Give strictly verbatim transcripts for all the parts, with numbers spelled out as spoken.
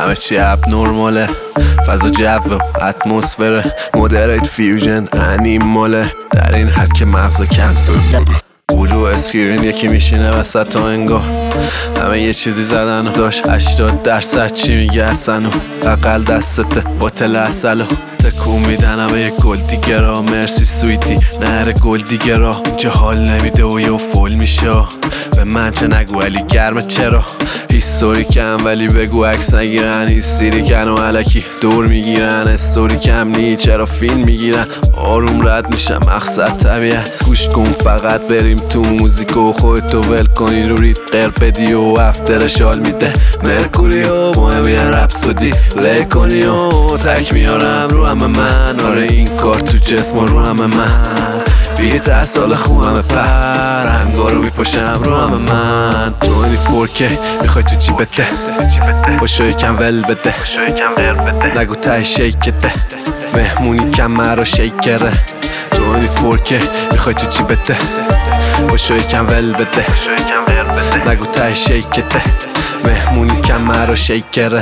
همه چی اب نرماله، فضا جو و اتمسفره، مدریت فیوژن انیماله، در این حد که مغزا کنسل بلو اسکرین یکی میشینه وسط تا انگار همه یه چیزی زدن و داشت هشتاد درصد چی میگه اصلا و اقل دستته باتل اصلا تکون میدن همه یه گل دیگه را مرسی سویتی نهر گل دیگه را اونجا حال نمیده و یه فول میشه به من چه نگو ولی گرمه چرا هیستوری کم ولی بگو عکس نگیرن هیستوری کن و علکی دور میگیرن استوری کم نی چرا فیلم میگیرن آروم رد میشم مقصد طبیعت گوش کن فقط بریم تو موزیک و خودتو ول کنی رو ریت قیر بدی و افتر شال میده مرکوری و بوهمیان رپسودی لی کنی و تک میارم رو همه من آره این کار تو جسم و رو همه من بیه ده سال خوبمه پر هنگا رو میپاشم رو همه من توانی فور کی میخوای تو جیبته باشو یکم ول بده نگو ته شیکته مهمونی کم مرا شیکره توانی فور کی میخوای تو جیبته باشو یکم ول بده نگو ته شیکته مهمونی کم مرا شیکره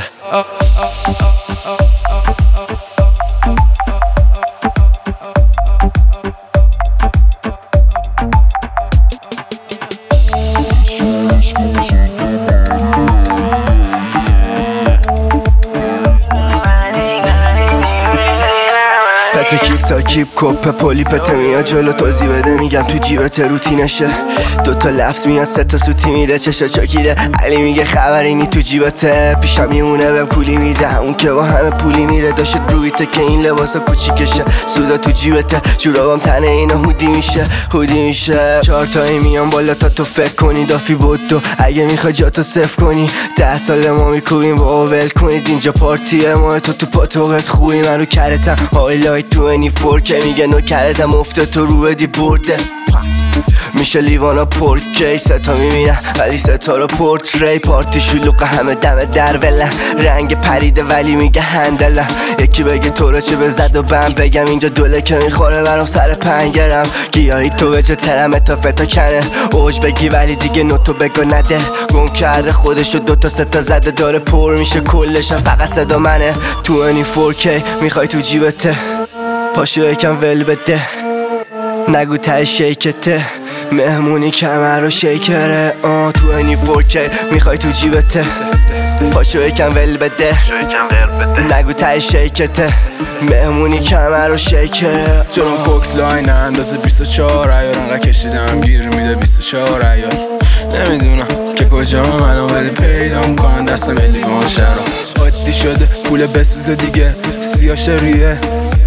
پته کیپ تا کیپ کپ پولی پته میاد جلو توضیح بده میگم تو جیبت روتینشه دوتا لفظ میاد سه تا سوتی میده چشا چاکیده علی میگه خبری نی تو جیبته پیشم میمونه بهم کولی میده اون که با همه پولی میره داشت رویته که این لباسا کوچیکشه سودا تو جیبته جورابام تنه اینا هودی میشه هودی میشه چهار تایی میام بالا تا تو فکر کنی دافی بودو اگه میخوای جاتو صف کنی ده سال ما میکوبیم با ول کنید اینجا پارتیه ما تو تو پاتوقت خوبی من رو کرتم هایلایت تو فور که میگه نو کردم افته تو رو بدی برده میشه لیوانا پورکی ستا میبینم ولی ستا رو پورتری پارتی شلوغه همه دم در ولن رنگ پریده ولی میگه هندلم یکی بگه تو رو چه بزد و بم بگم اینجا دوله که میخوره برام سر پنگرم گیاهی تو بجه ترمه تا فتا کنه اوج بگی ولی دیگه نوتو بگو نده گم کرده خودشو دوتا ستا زده داره پر میشه کلش فقط صدا منه تو فور کی میخوای تو جیبته پاشو یکم ول بده نگو ته شیکته مهمونی کمر رو شیکره آه تو فور کی میخوای تو جیبته پاشو یکم ول بده نگو ته شیکته مهمونی کمر رو شیکره جلوم کوکت لاین اندازه بیست و چهار ایار انقدر کشیدم گیر میده بیست و چهار ایار نمیدونم که کجا منو بری پیدام کن دست ملی به ما شرم عادی شده پول بسوزه دیگه سیاشه ریه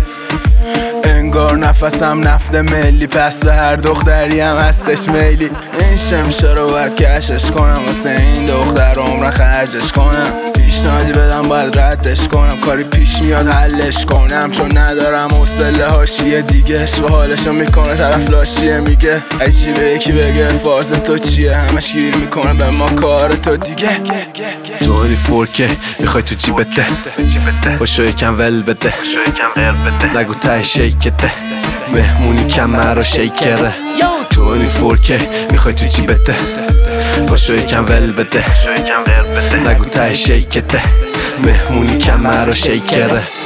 انگار نفسم نفت ملی پس به هر دختری هم هستش میلی این شمشه رو باید کشش کنم واسه این دختر عمر خرجش کنم پیشنهادی بدم باید ردش کنم کاری پیش میاد حلش کنم چون ندارم حوصله حاشیه دیگه و حالشو میکنه طرف لاشیه میگه اگه به یکی بگه فاز تو چیه همش گیر میکنه به ما کار تو دیگه توانی فور کی میخوای تو جیبته باشو یکم ول بده نگو ته شیکته مهمونی کم مرا شیکره توانی فور کی میخوای تو جیبته باشو یکم ول بده نگو ته شیکته مهمونی کم مرا شیکره